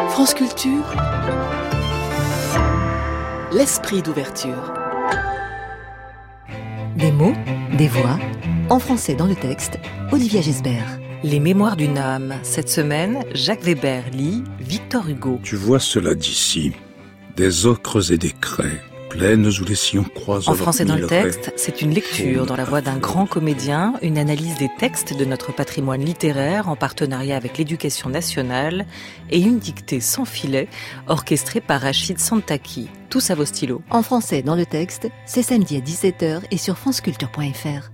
France Culture, l'esprit d'ouverture. Des mots, des voix, en français dans le texte, Olivia Gesbert. Les mémoires d'une âme. Cette semaine, Jacques Weber lit Victor Hugo. Tu vois cela d'ici, des ocres et des craies, plaines où les sillons croisent. En français dans le texte, c'est une lecture dans la voix d'un grand comédien, une analyse des textes de notre patrimoine littéraire en partenariat avec l'Éducation nationale et une dictée sans filet orchestrée par Rachid Santaki. Tous à vos stylos. En français dans le texte, c'est samedi à 17h et sur franceculture.fr.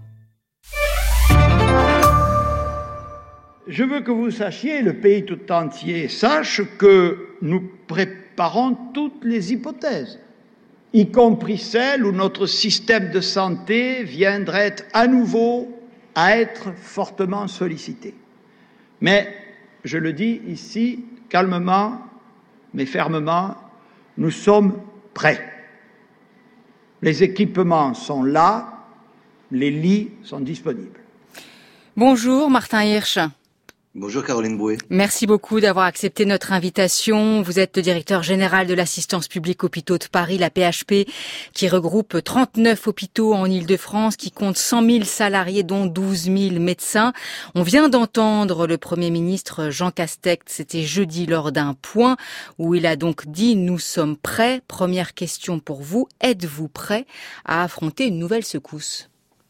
Je veux que vous sachiez, le pays tout entier sache que nous préparons toutes les hypothèses, y compris celle où notre système de santé viendrait à nouveau à être fortement sollicité. Mais, je le dis ici, calmement, mais fermement, nous sommes prêts. Les équipements sont là, les lits sont disponibles. Bonjour Martin Hirsch. Bonjour Caroline Brouet. Merci beaucoup d'avoir accepté notre invitation. Vous êtes le directeur général de l'assistance publique hôpitaux de Paris, la PHP, qui regroupe 39 hôpitaux en Île-de-France, qui compte 100 000 salariés, dont 12 000 médecins. On vient d'entendre le Premier ministre Jean Castex, c'était jeudi lors d'un point où il a donc dit « Nous sommes prêts ». Première question pour vous, êtes-vous prêt à affronter une nouvelle secousse ?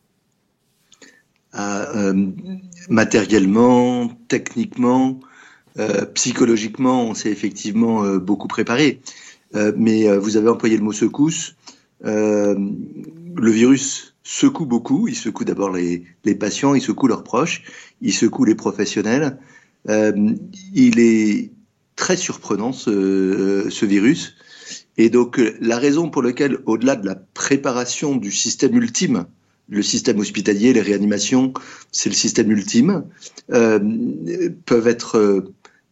Matériellement, techniquement, psychologiquement, on s'est effectivement beaucoup préparé. Mais vous avez employé le mot secousse. Le virus secoue beaucoup. Il secoue d'abord les patients, il secoue leurs proches, il secoue les professionnels. Il est très surprenant ce virus. Et donc la raison pour laquelle, au-delà de la préparation du système ultime, le système hospitalier, les réanimations, c'est le système ultime, peuvent être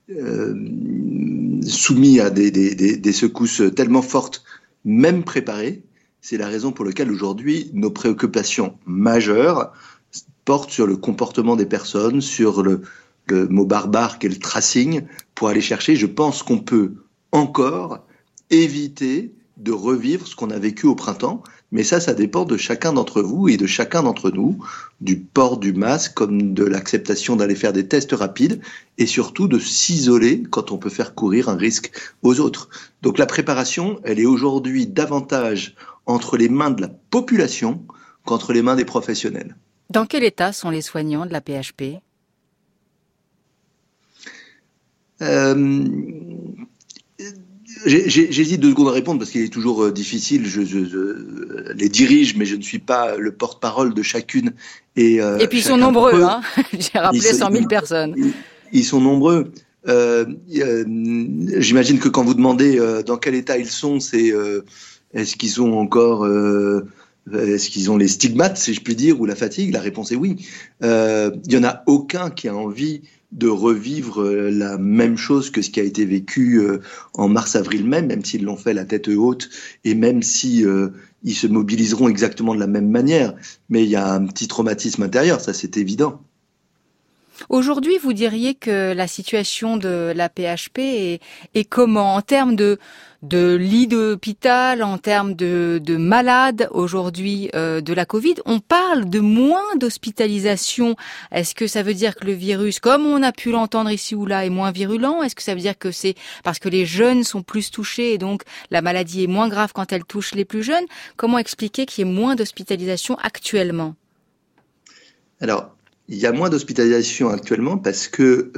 soumis à des secousses tellement fortes, même préparées. C'est la raison pour laquelle aujourd'hui, nos préoccupations majeures portent sur le comportement des personnes, sur le mot barbare qu'est le tracing, pour aller chercher. Je pense qu'on peut encore éviter de revivre ce qu'on a vécu au printemps. Mais ça dépend de chacun d'entre vous et de chacun d'entre nous, du port du masque comme de l'acceptation d'aller faire des tests rapides et surtout de s'isoler quand on peut faire courir un risque aux autres. Donc la préparation, elle est aujourd'hui davantage entre les mains de la population qu'entre les mains des professionnels. Dans quel état sont les soignants de la PHP ? J'hésite 2 secondes à répondre parce qu'il est toujours difficile. Je les dirige, mais je ne suis pas le porte-parole de chacune. Et puis ils sont nombreux, hein. J'ai rappelé 100 000 personnes. Ils sont nombreux. J'imagine que quand vous demandez dans quel état ils sont, c'est est-ce qu'ils sont encore, est-ce qu'ils ont les stigmates, si je puis dire, ou la fatigue ? La réponse est oui. Il y en a aucun qui a envie de revivre la même chose que ce qui a été vécu en mars-avril même s'ils l'ont fait la tête haute et même si ils se mobiliseront exactement de la même manière. Mais il y a un petit traumatisme intérieur, ça c'est évident. Aujourd'hui, vous diriez que la situation de la PHP est comment en termes de lits d'hôpital, en termes de malades aujourd'hui de la Covid? On parle de moins d'hospitalisation. Est-ce que ça veut dire que le virus, comme on a pu l'entendre ici ou là, est moins virulent? Est-ce que ça veut dire que c'est parce que les jeunes sont plus touchés et donc la maladie est moins grave quand elle touche les plus jeunes? Comment expliquer qu'il y ait moins d'hospitalisation actuellement? Alors, il y a moins d'hospitalisation actuellement parce que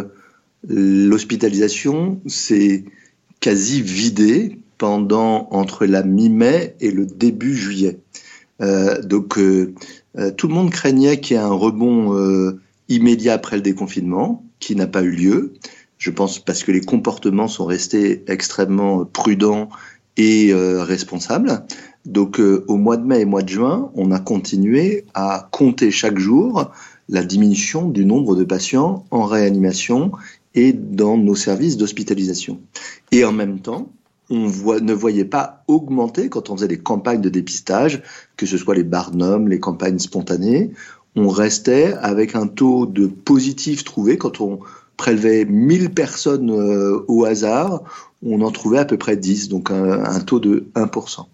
l'hospitalisation s'est quasi vidée entre la mi-mai et le début juillet. Donc tout le monde craignait qu'il y ait un rebond immédiat après le déconfinement, qui n'a pas eu lieu. Je pense parce que les comportements sont restés extrêmement prudents et responsables. Donc au mois de mai et mois de juin, on a continué à compter chaque jour la diminution du nombre de patients en réanimation et dans nos services d'hospitalisation. Et en même temps, on ne voyait pas augmenter, quand on faisait des campagnes de dépistage, que ce soit les Barnum, les campagnes spontanées, on restait avec un taux de positif trouvé quand on prélevait 1000 personnes au hasard, on en trouvait à peu près 10, donc un taux de 1%.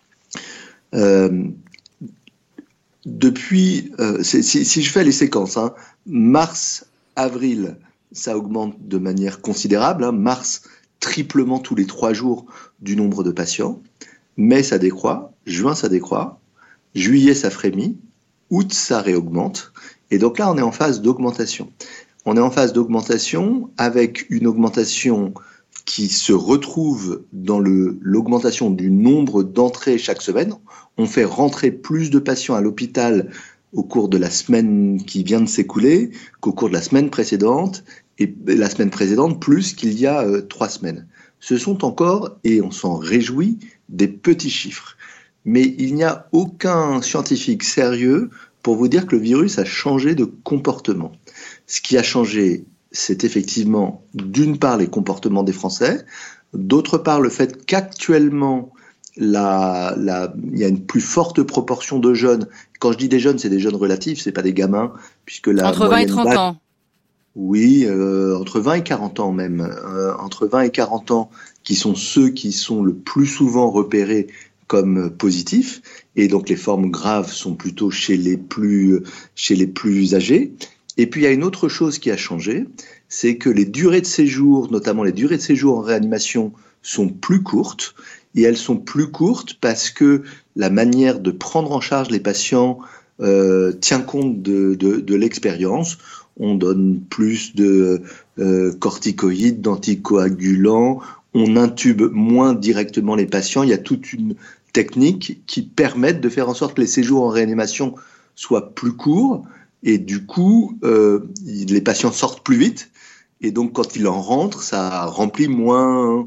Depuis, si je fais les séquences, mars, avril, ça augmente de manière considérable. Mars, triplement tous les 3 jours du nombre de patients. Mai, ça décroît. Juin, ça décroît. Juillet, ça frémit. Août, ça réaugmente. Et donc là, on est en phase d'augmentation. On est en phase d'augmentation avec une augmentation qui se retrouve dans l'augmentation du nombre d'entrées chaque semaine. On fait rentrer plus de patients à l'hôpital au cours de la semaine qui vient de s'écouler qu'au cours de la semaine précédente, et la semaine précédente plus qu'il y a 3 semaines. Ce sont encore, et on s'en réjouit, des petits chiffres. Mais il n'y a aucun scientifique sérieux pour vous dire que le virus a changé de comportement. Ce qui a changé, c'est effectivement, d'une part, les comportements des Français, d'autre part, le fait qu'actuellement, il y a une plus forte proportion de jeunes. Quand je dis des jeunes, c'est des jeunes relatifs, c'est pas des gamins, puisque entre 20 et 30 ans. Oui, entre 20 et 40 ans même. Entre 20 et 40 ans, qui sont ceux qui sont le plus souvent repérés comme positifs, et donc les formes graves sont plutôt chez les plus âgés. Et puis il y a une autre chose qui a changé, c'est que les durées de séjour, notamment les durées de séjour en réanimation, sont plus courtes. Et elles sont plus courtes parce que la manière de prendre en charge les patients tient compte de l'expérience. On donne plus de corticoïdes, d'anticoagulants, on intube moins directement les patients. Il y a toute une technique qui permet de faire en sorte que les séjours en réanimation soient plus courts. Et du coup, les patients sortent plus vite. Et donc, quand ils en rentrent, ça remplit moins.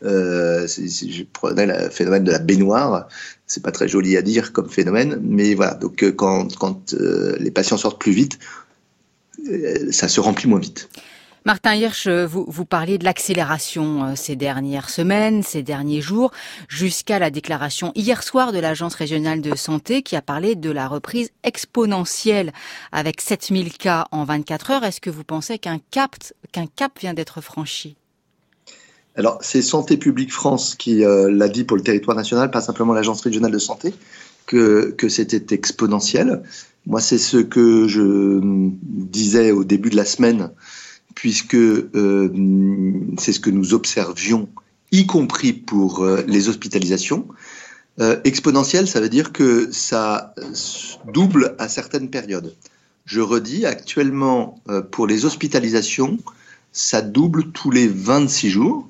Je prenais le phénomène de la baignoire. C'est pas très joli à dire comme phénomène, mais voilà. Donc, quand les patients sortent plus vite, ça se remplit moins vite. Martin Hirsch, vous parliez de l'accélération ces dernières semaines, ces derniers jours, jusqu'à la déclaration hier soir de l'Agence régionale de santé qui a parlé de la reprise exponentielle avec 7000 cas en 24 heures. Est-ce que vous pensez qu'un cap vient d'être franchi ? Alors, c'est Santé publique France qui l'a dit pour le territoire national, pas simplement l'Agence régionale de santé, que c'était exponentiel. Moi, c'est ce que je disais au début de la semaine, puisque c'est ce que nous observions, y compris pour les hospitalisations. Exponentiel, ça veut dire que ça double à certaines périodes. Je redis, actuellement, pour les hospitalisations, ça double tous les 26 jours.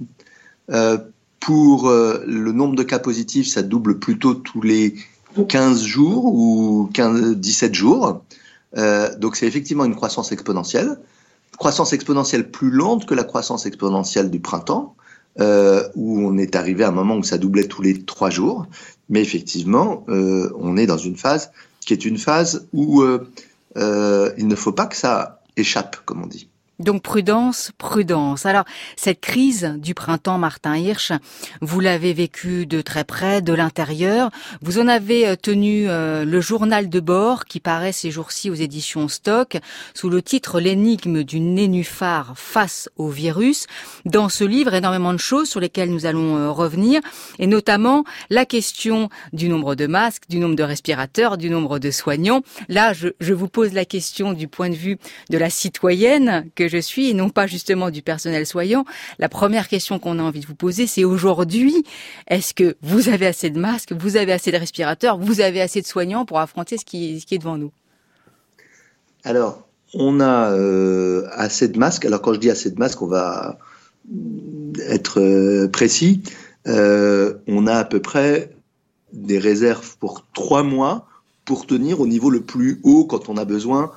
Pour le nombre de cas positifs, ça double plutôt tous les 15 jours ou 17 jours. Donc c'est effectivement une croissance exponentielle. Croissance exponentielle plus lente que la croissance exponentielle du printemps, où on est arrivé à un moment où ça doublait tous les 3 jours. Mais effectivement, on est dans une phase qui est une phase où il ne faut pas que ça échappe, comme on dit. Donc prudence, prudence. Alors, cette crise du printemps, Martin Hirsch, vous l'avez vécue de très près, de l'intérieur. Vous en avez tenu le journal de bord qui paraît ces jours-ci aux éditions Stock sous le titre « L'énigme du nénuphar face au virus ». Dans ce livre, énormément de choses sur lesquelles nous allons revenir, et notamment la question du nombre de masques, du nombre de respirateurs, du nombre de soignants. Là, je vous pose la question du point de vue de la citoyenne que je suis et non pas justement du personnel soignant. La première question qu'on a envie de vous poser, c'est aujourd'hui, est-ce que vous avez assez de masques, vous avez assez de respirateurs, vous avez assez de soignants pour affronter ce qui est devant nous ? Alors, on a assez de masques. Alors quand je dis assez de masques, on va être précis. On a à peu près des réserves pour 3 mois pour tenir au niveau le plus haut quand on a besoin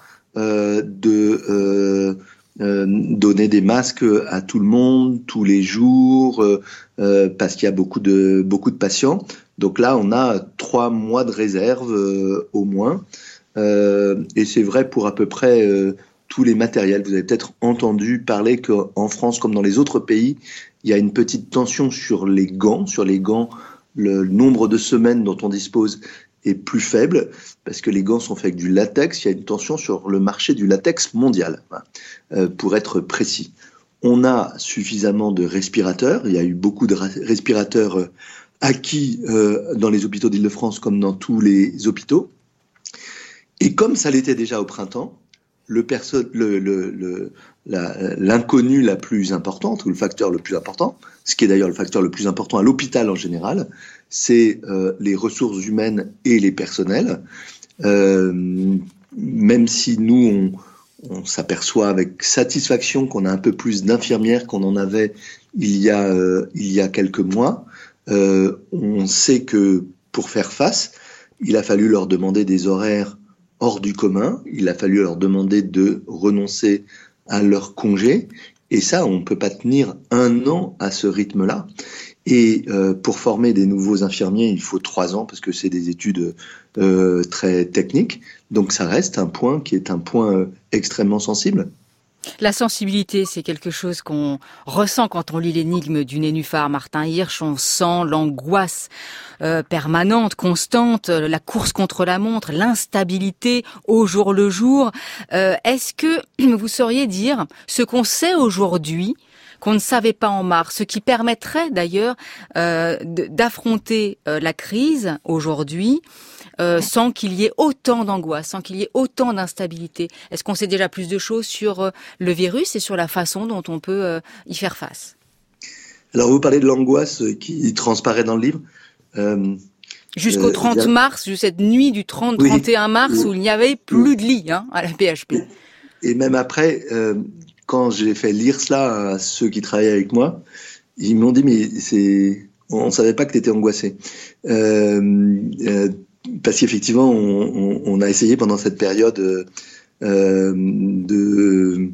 donner des masques à tout le monde tous les jours parce qu'il y a beaucoup de patients. Donc là, on a 3 mois de réserve au moins. Et c'est vrai pour à peu près tous les matériels. Vous avez peut-être entendu parler qu'en France, comme dans les autres pays, il y a une petite tension sur les gants. Sur les gants, le nombre de semaines dont on dispose est plus faible parce que les gants sont faits avec du latex. Il y a une tension sur le marché du latex mondial, pour être précis. On a suffisamment de respirateurs. Il y a eu beaucoup de respirateurs acquis dans les hôpitaux d'Île-de-France comme dans tous les hôpitaux. Et comme ça l'était déjà au printemps, l'inconnu la plus importante, ou le facteur le plus important, ce qui est d'ailleurs le facteur le plus important à l'hôpital en général, c'est les ressources humaines et les personnels. Même si nous, on s'aperçoit avec satisfaction qu'on a un peu plus d'infirmières qu'on en avait il y a quelques mois, on sait que pour faire face, il a fallu leur demander des horaires hors du commun, il a fallu leur demander de renoncer à leur congé, et ça, on ne peut pas tenir 1 an à ce rythme-là. Et pour former des nouveaux infirmiers, il faut 3 ans, parce que c'est des études très techniques, donc ça reste un point qui est un point extrêmement sensible. La sensibilité, c'est quelque chose qu'on ressent quand on lit l'énigme du nénuphar Martin Hirsch. On sent l'angoisse permanente, constante, la course contre la montre, l'instabilité au jour le jour. Est-ce que vous sauriez dire ce qu'on sait aujourd'hui, qu'on ne savait pas en mars, ce qui permettrait d'ailleurs d'affronter la crise aujourd'hui sans qu'il y ait autant d'angoisse, sans qu'il y ait autant d'instabilité? Est-ce qu'on sait déjà plus de choses sur le virus et sur la façon dont on peut y faire face? Alors vous parlez de l'angoisse qui transparaît dans le livre. Jusqu'au 30 mars, cette nuit du 30-31 mars où il n'y avait plus de lit à la PHP. Et même après, quand j'ai fait lire cela à ceux qui travaillaient avec moi, ils m'ont dit mais on savait pas que tu étais angoissé. Parce qu'effectivement, on a essayé pendant cette période de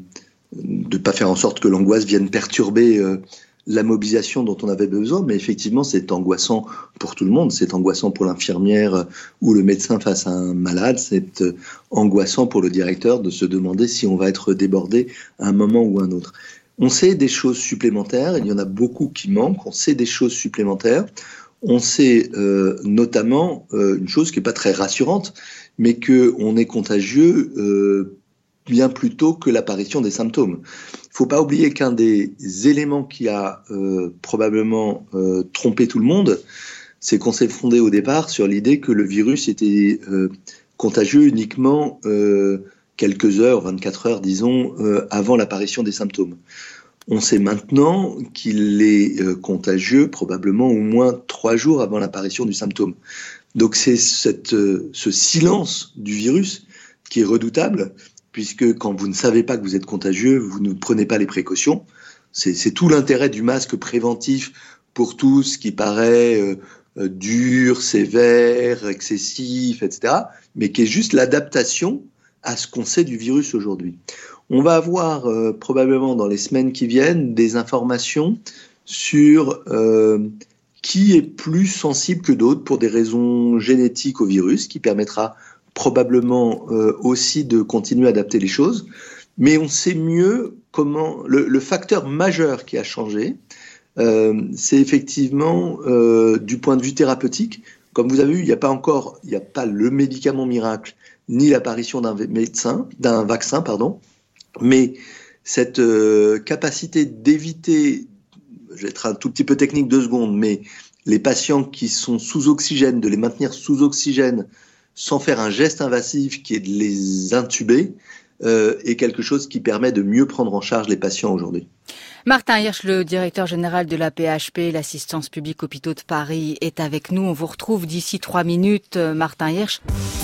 pas faire en sorte que l'angoisse vienne perturber la mobilisation dont on avait besoin, mais effectivement, c'est angoissant pour tout le monde. C'est angoissant pour l'infirmière ou le médecin face à un malade. C'est angoissant pour le directeur de se demander si on va être débordé à un moment ou à un autre. On sait des choses supplémentaires. Il y en a beaucoup qui manquent. On sait des choses supplémentaires. On sait notamment une chose qui n'est pas très rassurante, mais qu'on est contagieux bien plus tôt que l'apparition des symptômes. Il ne faut pas oublier qu'un des éléments qui a probablement trompé tout le monde, c'est qu'on s'est fondé au départ sur l'idée que le virus était contagieux uniquement quelques heures, 24 heures disons, avant l'apparition des symptômes. On sait maintenant qu'il est contagieux probablement au moins 3 jours avant l'apparition du symptôme. Donc c'est ce silence du virus qui est redoutable, puisque quand vous ne savez pas que vous êtes contagieux, vous ne prenez pas les précautions. C'est tout l'intérêt du masque préventif pour tout ce qui paraît dur, sévère, excessif, etc., mais qui est juste l'adaptation à ce qu'on sait du virus aujourd'hui. On va avoir probablement dans les semaines qui viennent des informations sur qui est plus sensible que d'autres pour des raisons génétiques au virus, qui permettra probablement aussi de continuer à adapter les choses. Mais on sait mieux comment... Le facteur majeur qui a changé, c'est effectivement du point de vue thérapeutique. Comme vous avez vu, il n'y a pas le médicament miracle, ni l'apparition d'un vaccin, mais cette capacité d'éviter, je vais être un tout petit peu technique 2 secondes, mais les patients qui sont sous oxygène, de les maintenir sous oxygène sans faire un geste invasif qui est de les intuber, est quelque chose qui permet de mieux prendre en charge les patients aujourd'hui. Martin Hirsch, le directeur général de la PHP, l'Assistance publique Hôpitaux de Paris, est avec nous. On vous retrouve d'ici 3 minutes, Martin Hirsch.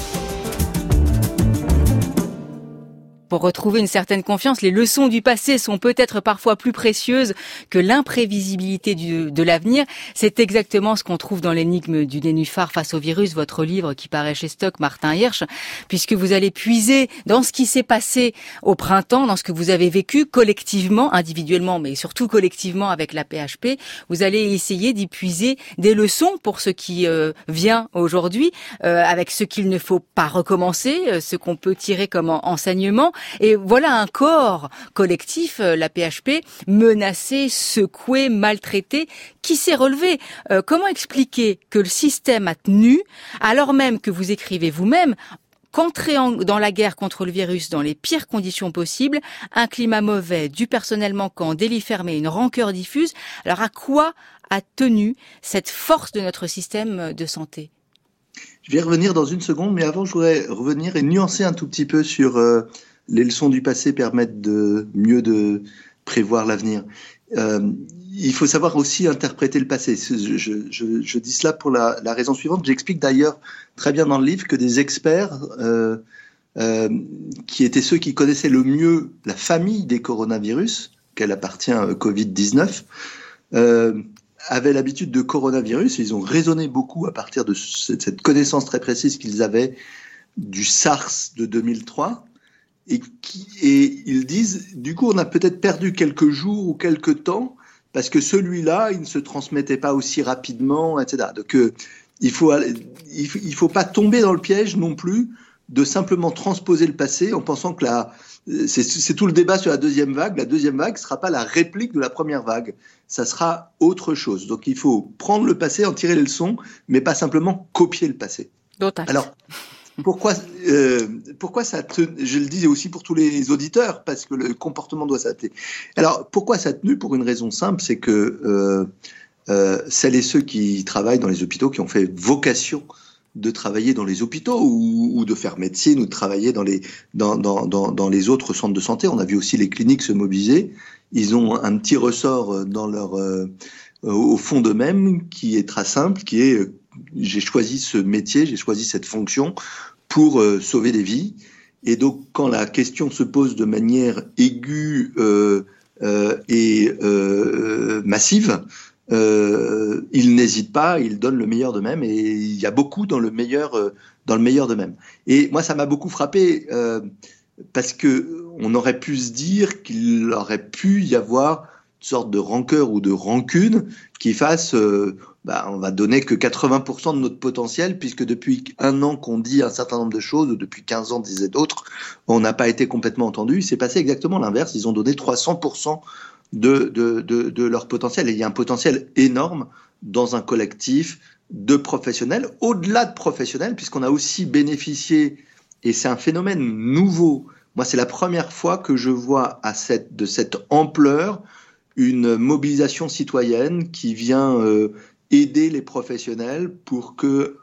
Pour retrouver une certaine confiance, les leçons du passé sont peut-être parfois plus précieuses que l'imprévisibilité de l'avenir. C'est exactement ce qu'on trouve dans l'énigme du nénuphar face au virus, votre livre qui paraît chez Stock, Martin Hirsch, puisque vous allez puiser dans ce qui s'est passé au printemps, dans ce que vous avez vécu collectivement, individuellement, mais surtout collectivement avec la PHP. Vous allez essayer d'y puiser des leçons pour ce qui vient aujourd'hui, avec ce qu'il ne faut pas recommencer, ce qu'on peut tirer comme enseignement. Et voilà un corps collectif, la PHP, menacé, secoué, maltraité, qui s'est relevé. Comment expliquer que le système a tenu, alors même que vous écrivez vous-même qu'entrer dans la guerre contre le virus dans les pires conditions possibles, un climat mauvais, du personnel manquant, des lits fermés, une rancœur diffuse. Alors à quoi a tenu cette force de notre système de santé ? Je vais y revenir dans une seconde, mais avant je voudrais revenir et nuancer un tout petit peu sur les leçons du passé permettent de mieux de prévoir l'avenir. Il faut savoir aussi interpréter le passé. Je dis cela pour la raison suivante. J'explique d'ailleurs très bien dans le livre que des experts qui étaient ceux qui connaissaient le mieux la famille des coronavirus, qu'elle appartient Covid-19, avaient l'habitude de coronavirus. Ils ont raisonné beaucoup à partir de cette connaissance très précise qu'ils avaient du SARS de 2003. Et ils disent, du coup, on a peut-être perdu quelques jours ou quelques temps parce que celui-là, il ne se transmettait pas aussi rapidement, etc. Donc, il faut pas tomber dans le piège non plus de simplement transposer le passé en pensant que c'est tout le débat sur la deuxième vague. La deuxième vague ne sera pas la réplique de la première vague. Ça sera autre chose. Donc, il faut prendre le passé, en tirer les leçons, mais pas simplement copier le passé. Alors, pourquoi ça je le dis aussi pour tous les auditeurs, parce que le comportement doit s'adapter. Alors, pourquoi ça a tenu ? Pour une raison simple, c'est que celles et ceux qui travaillent dans les hôpitaux, qui ont fait vocation de travailler dans les hôpitaux ou de faire médecine ou de travailler dans les autres centres de santé. On a vu aussi les cliniques se mobiliser. Ils ont un petit ressort dans au fond d'eux-mêmes qui est très simple, qui est j'ai choisi ce métier, j'ai choisi cette fonction pour sauver des vies. Et donc, quand la question se pose de manière aiguë et massive, ils n'hésitent pas, ils donnent le meilleur d'eux-mêmes, et il y a beaucoup dans le meilleur d'eux-mêmes. Et moi, ça m'a beaucoup frappé parce que on aurait pu se dire qu'il aurait pu y avoir une sorte de rancœur ou de rancune qui fasse on va donner que 80% de notre potentiel, puisque depuis 1 an qu'on dit un certain nombre de choses, ou depuis 15 ans disaient d'autres, on n'a pas été complètement entendu. Il s'est passé exactement l'inverse. Ils ont donné 300% de leur potentiel. Et il y a un potentiel énorme dans un collectif de professionnels, au-delà de professionnels, puisqu'on a aussi bénéficié, et c'est un phénomène nouveau. Moi, c'est la première fois que je vois de cette ampleur une mobilisation citoyenne qui vient aider les professionnels pour que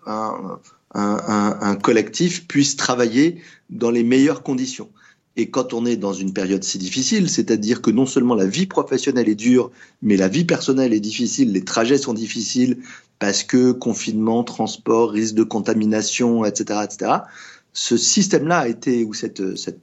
un collectif puisse travailler dans les meilleures conditions. Et quand on est dans une période si difficile, c'est-à-dire que non seulement la vie professionnelle est dure, mais la vie personnelle est difficile, les trajets sont difficiles parce que confinement, transport, risque de contamination, etc., etc. Ce système-là a été, ou cette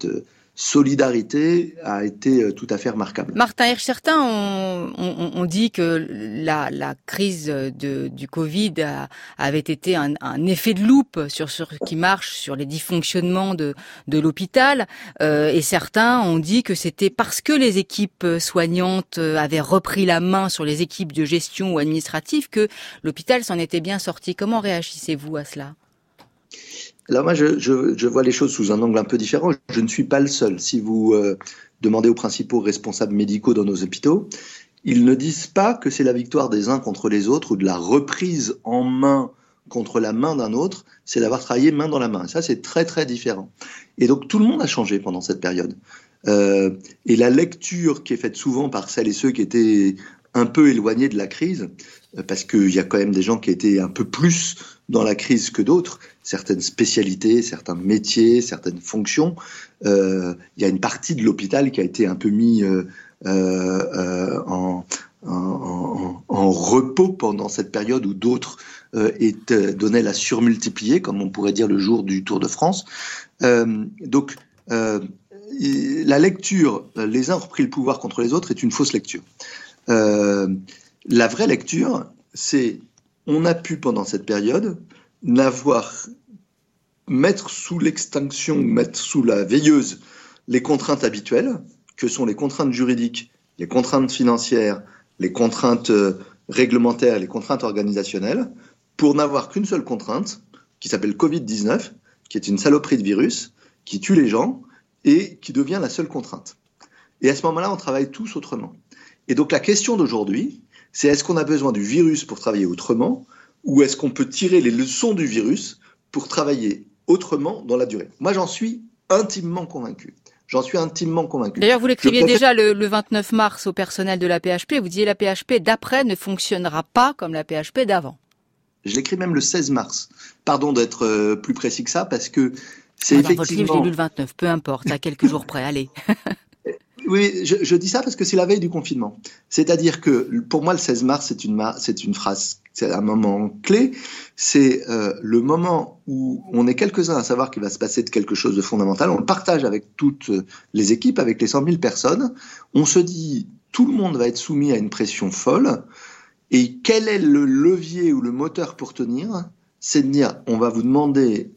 solidarité a été tout à fait remarquable. Martin Hirsch, certains ont dit que la crise du Covid avait été un effet de loupe sur ce qui marche, sur les dysfonctionnements de l'hôpital, et certains ont dit que c'était parce que les équipes soignantes avaient repris la main sur les équipes de gestion ou administratives que l'hôpital s'en était bien sorti. Comment réagissez-vous à cela ? Alors moi, je vois les choses sous un angle un peu différent. Je ne suis pas le seul. Si vous demandez aux principaux responsables médicaux dans nos hôpitaux, ils ne disent pas que c'est la victoire des uns contre les autres ou de la reprise en main contre la main d'un autre, c'est d'avoir travaillé main dans la main. Et ça, c'est très, très différent. Et donc, tout le monde a changé pendant cette période. Et la lecture qui est faite souvent par celles et ceux qui étaient un peu éloignés de la crise, parce qu'il y a quand même des gens qui étaient un peu plus dans la crise que d'autres, certaines spécialités, certains métiers, certaines fonctions. Il y a une partie de l'hôpital qui a été un peu mis en repos pendant cette période où d'autres donnaient la surmultipliée, comme on pourrait dire le jour du Tour de France. Donc, la lecture, les uns ont repris le pouvoir contre les autres, est une fausse lecture. La vraie lecture, c'est on a pu pendant cette période mettre sous l'extinction, mettre sous la veilleuse les contraintes habituelles, que sont les contraintes juridiques, les contraintes financières, les contraintes réglementaires, les contraintes organisationnelles, pour n'avoir qu'une seule contrainte, qui s'appelle Covid-19, qui est une saloperie de virus, qui tue les gens, et qui devient la seule contrainte. Et à ce moment-là, on travaille tous autrement. Et donc la question d'aujourd'hui, c'est est-ce qu'on a besoin du virus pour travailler autrement, ou est-ce qu'on peut tirer les leçons du virus pour travailler autrement dans la durée. Moi, j'en suis intimement convaincu. D'ailleurs, vous l'écriviez déjà le 29 mars au personnel de la PHP. Vous disiez la PHP d'après ne fonctionnera pas comme la PHP d'avant. Je l'écris même le 16 mars. Pardon d'être plus précis que ça, parce que c'est effectivement... Dans votre livre, j'ai lu le 29, peu importe, à quelques jours près, allez. Oui, je dis ça parce que c'est la veille du confinement. C'est-à-dire que pour moi, le 16 mars, c'est une phrase, c'est un moment clé. C'est le moment où on est quelques-uns à savoir qu'il va se passer quelque chose de fondamental. On le partage avec toutes les équipes, avec les 100 000 personnes. On se dit, tout le monde va être soumis à une pression folle. Et quel est le levier ou le moteur pour tenir ? C'est de dire, on va vous demander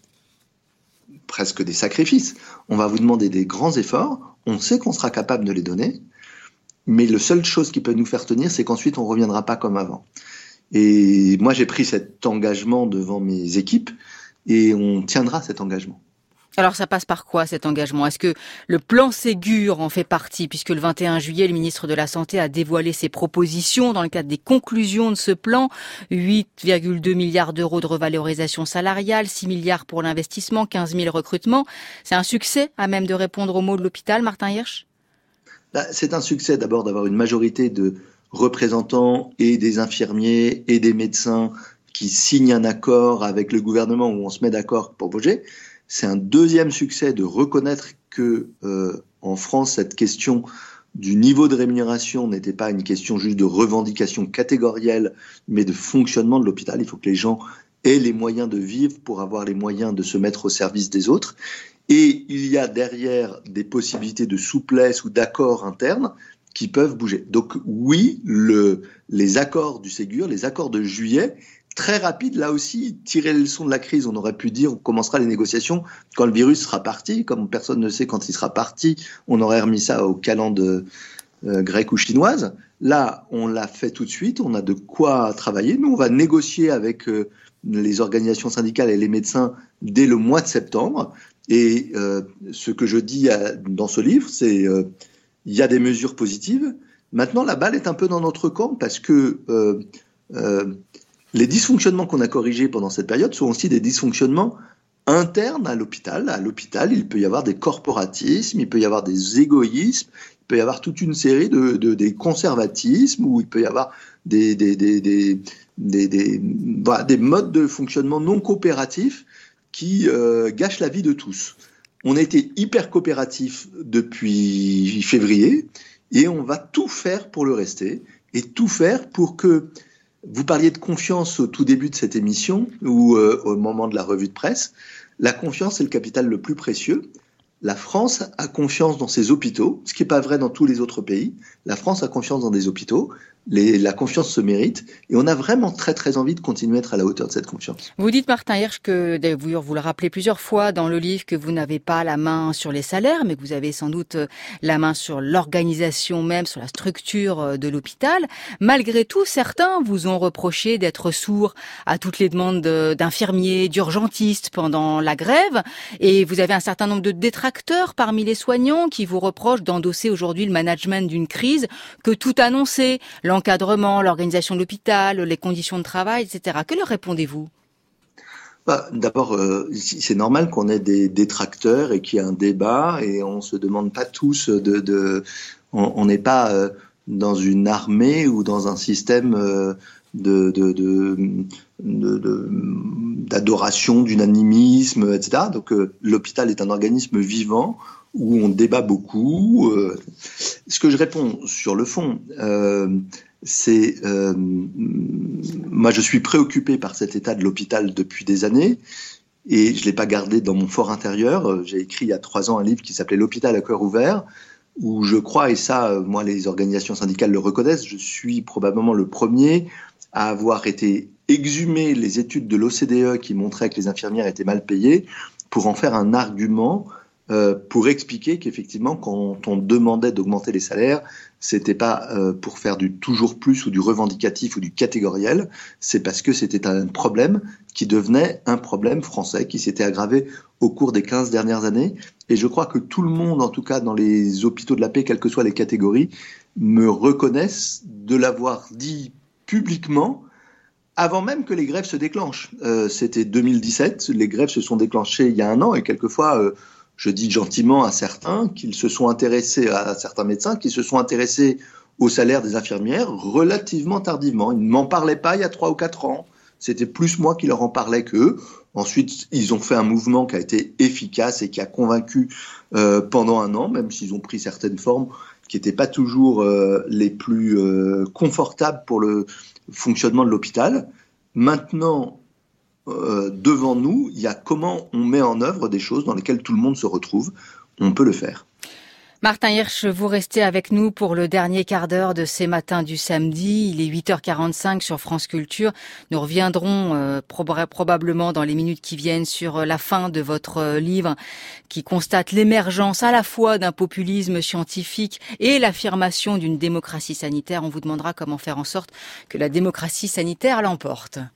presque des sacrifices, on va vous demander des grands efforts, on sait qu'on sera capable de les donner, mais la seule chose qui peut nous faire tenir, c'est qu'ensuite on ne reviendra pas comme avant. Et moi j'ai pris cet engagement devant mes équipes, et on tiendra cet engagement. Alors ça passe par quoi cet engagement ? Est-ce que le plan Ségur en fait partie, puisque le 21 juillet, le ministre de la Santé a dévoilé ses propositions dans le cadre des conclusions de ce plan, 8,2 milliards d'euros de revalorisation salariale, 6 milliards pour l'investissement, 15 000 recrutements. C'est un succès à même de répondre aux maux de l'hôpital, Martin Hirsch ? C'est un succès d'abord d'avoir une majorité de représentants et des infirmiers et des médecins qui signent un accord avec le gouvernement où on se met d'accord pour bouger. C'est un deuxième succès de reconnaître que en France, cette question du niveau de rémunération n'était pas une question juste de revendication catégorielle, mais de fonctionnement de l'hôpital. Il faut que les gens aient les moyens de vivre pour avoir les moyens de se mettre au service des autres. Et il y a derrière des possibilités de souplesse ou d'accords internes qui peuvent bouger. Donc oui, les accords du Ségur, les accords de juillet, très rapide, là aussi, tirer les leçons de la crise. On aurait pu dire, on commencera les négociations quand le virus sera parti. Comme personne ne sait quand il sera parti, on aurait remis ça aux calendes grecques ou chinoises. Là, on l'a fait tout de suite, on a de quoi travailler. Nous, on va négocier avec les organisations syndicales et les médecins dès le mois de septembre. Et ce que je dis dans ce livre, c'est il y a des mesures positives. Maintenant, la balle est un peu dans notre camp parce que les dysfonctionnements qu'on a corrigés pendant cette période sont aussi des dysfonctionnements internes à l'hôpital. À l'hôpital, il peut y avoir des corporatismes, il peut y avoir des égoïsmes, il peut y avoir toute une série des conservatismes, ou il peut y avoir des modes de fonctionnement non coopératifs qui gâchent la vie de tous. On a été hyper coopératifs depuis février et on va tout faire pour le rester et tout faire pour que... Vous parliez de confiance au tout début de cette émission ou au moment de la revue de presse. La confiance est le capital le plus précieux. La France a confiance dans ses hôpitaux, ce qui n'est pas vrai dans tous les autres pays. La France a confiance dans des hôpitaux. La confiance se mérite et on a vraiment très très envie de continuer à être à la hauteur de cette confiance. Vous dites, Martin Hirsch, que vous le rappelez plusieurs fois dans le livre, que vous n'avez pas la main sur les salaires, mais que vous avez sans doute la main sur l'organisation même, sur la structure de l'hôpital. Malgré tout, certains vous ont reproché d'être sourds à toutes les demandes d'infirmiers, d'urgentistes pendant la grève, et vous avez un certain nombre de détracteurs parmi les soignants qui vous reprochent d'endosser aujourd'hui le management d'une crise, que tout annonçait, l'encadrement, l'organisation de l'hôpital, les conditions de travail, etc. Que leur répondez-vous ? D'abord, c'est normal qu'on ait des détracteurs et qu'il y ait un débat et on se demande pas tous on n'est pas dans une armée ou dans un système d'adoration, d'unanimisme, etc. Donc l'hôpital est un organisme vivant où on débat beaucoup. Ce que je réponds sur le fond, c'est moi je suis préoccupé par cet état de l'hôpital depuis des années et je l'ai pas gardé dans mon fort intérieur. J'ai écrit il y a 3 ans un livre qui s'appelait L'hôpital à cœur ouvert, où je crois, et ça moi les organisations syndicales le reconnaissent, je suis probablement le premier à avoir été exhumé les études de l'OCDE qui montraient que les infirmières étaient mal payées pour en faire un argument pour expliquer qu'effectivement, quand on demandait d'augmenter les salaires, c'était pas pour faire du toujours plus ou du revendicatif ou du catégoriel, c'est parce que c'était un problème qui devenait un problème français, qui s'était aggravé au cours des 15 dernières années. Et je crois que tout le monde, en tout cas dans les hôpitaux de la paix, quelles que soient les catégories, me reconnaissent de l'avoir dit publiquement avant même que les grèves se déclenchent. C'était 2017, les grèves se sont déclenchées il y a 1 an et quelquefois, je dis gentiment à certains qu'ils se sont intéressés, à certains médecins qui se sont intéressés au salaire des infirmières relativement tardivement. Ils ne m'en parlaient pas il y a 3 ou 4 ans. C'était plus moi qui leur en parlais qu'eux. Ensuite, ils ont fait un mouvement qui a été efficace et qui a convaincu pendant 1 an, même s'ils ont pris certaines formes qui n'étaient pas toujours les plus confortables pour le fonctionnement de l'hôpital. Maintenant, devant nous, il y a comment on met en œuvre des choses dans lesquelles tout le monde se retrouve. On peut le faire. Martin Hirsch, vous restez avec nous pour le dernier quart d'heure de ces matins du samedi. Il est 8h45 sur France Culture. Nous reviendrons probablement dans les minutes qui viennent sur la fin de votre livre qui constate l'émergence à la fois d'un populisme scientifique et l'affirmation d'une démocratie sanitaire. On vous demandera comment faire en sorte que la démocratie sanitaire l'emporte.